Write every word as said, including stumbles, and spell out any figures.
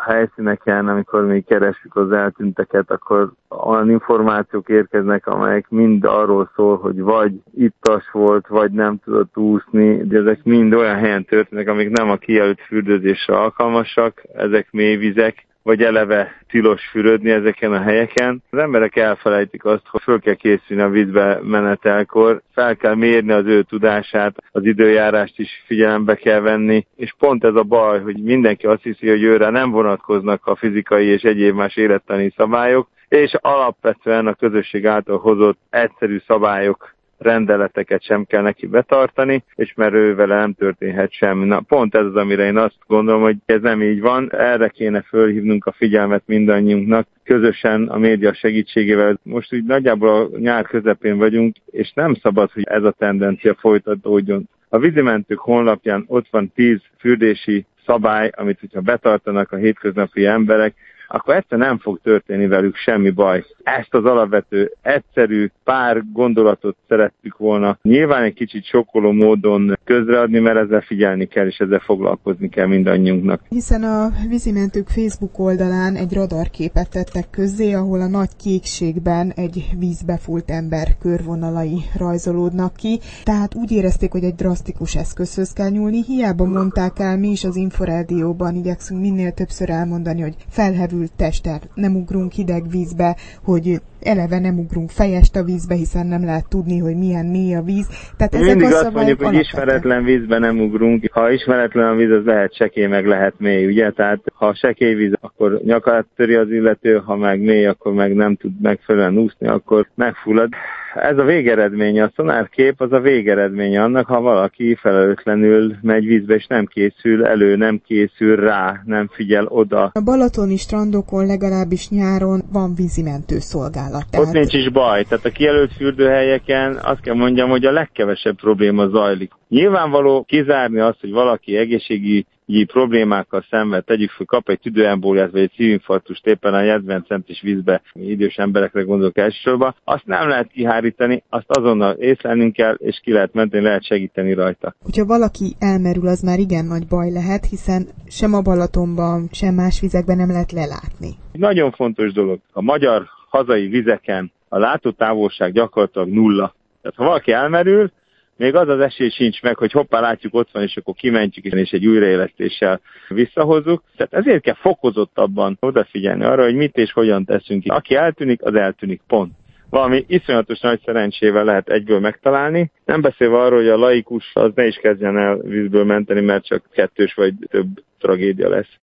helyszíneken, amikor még keressük az eltűnteket, akkor olyan információk érkeznek, amelyek mind arról szól, hogy vagy ittas volt, vagy nem tudott úszni, de ezek mind olyan helyen történnek, amik nem a kijelölt fürdőzésre alkalmasak, ezek mélyvizek, vagy eleve tilos fürödni ezeken a helyeken. Az emberek elfelejtik azt, hogy föl kell készülni a vízbe menetelkor, fel kell mérni az ő tudását, az időjárást is figyelembe kell venni, és pont ez a baj, hogy mindenki azt hiszi, hogy őre nem vonatkoznak a fizikai és egyéb más élettani szabályok, és alapvetően a közösség által hozott egyszerű szabályok, rendeleteket sem kell neki betartani, és mert ő vele nem történhet semmi. Na, pont ez az, amire én azt gondolom, hogy ez nem így van. Erre kéne fölhívnunk a figyelmet mindannyiunknak, közösen a média segítségével. Most úgy nagyjából a nyár közepén vagyunk, és nem szabad, hogy ez a tendencia folytatódjon. A vízimentők honlapján ott van tíz fürdési szabály, amit hogyha betartanak a hétköznapi emberek, akkor egyszer nem fog történni velük semmi baj. Ezt az alapvető, egyszerű pár gondolatot szerettük volna nyilván egy kicsit sokkoló módon közreadni, mert ezzel figyelni kell, és ezzel foglalkozni kell mindannyiunknak. Hiszen a vízimentők Facebook oldalán egy radarképet tettek közzé, ahol a nagy kékségben egy vízbe fúlt ember körvonalai rajzolódnak ki. Tehát úgy érezték, hogy egy drasztikus eszközhöz kell nyúlni. Hiába mondták el, mi is az Inforádióban igyekszünk minél többször elmondani, hogy felhevült testtel nem ugrunk hideg vízbe, hogy eleve nem ugrunk fejest a vízbe, hiszen nem lehet tudni, hogy milyen mély a víz. Tehát ezek mindig a azt mondjuk, hogy ismeretlen vízben nem ugrunk. Ha ismeretlen a víz, az lehet sekély, meg lehet mély, ugye? Tehát ha sekély víz, akkor nyakát töri az illető, ha meg mély, akkor meg nem tud megfelelően úszni, akkor megfullad. Ez a végeredménye, a szonárkép az a végeredménye annak, ha valaki felelőtlenül megy vízbe, és nem készül elő, nem készül rá, nem figyel oda. A balatoni strandokon legalábbis nyáron van vízimentő szolgálat. Tehát... Ott nincs is baj. Tehát a kijelölt fürdőhelyeken azt kell mondjam, hogy a legkevesebb probléma zajlik. Nyilvánvaló kizárni azt, hogy valaki egészségi problémákkal szenved, tegyük fel, kap egy tüdőembóliát vagy egy szívinfarktust éppen a hetven centis vízbe, idős emberekre gondolok elsősorban, azt nem lehet kihárítani, azt azonnal észlelnünk kell, és ki lehet menteni, lehet segíteni rajta. Hogyha valaki elmerül, az már igen nagy baj lehet, hiszen sem a Balatonban, sem más vizekben nem lehet lelátni. Nagyon fontos dolog. A magyar hazai vizeken a látótávolság gyakorlatilag nulla. Tehát ha valaki elmerül, még az az esély sincs meg, hogy hoppá, látjuk, ott van, és akkor kimentjük, és egy újraélesztéssel visszahozzuk. Tehát ezért kell fokozottabban odafigyelni arra, hogy mit és hogyan teszünk ki. Aki eltűnik, az eltűnik, pont. Valami iszonyatos nagy szerencsével lehet egyből megtalálni. Nem beszélve arról, hogy a laikus az ne is kezdjen el vízből menteni, mert csak kettős vagy több tragédia lesz.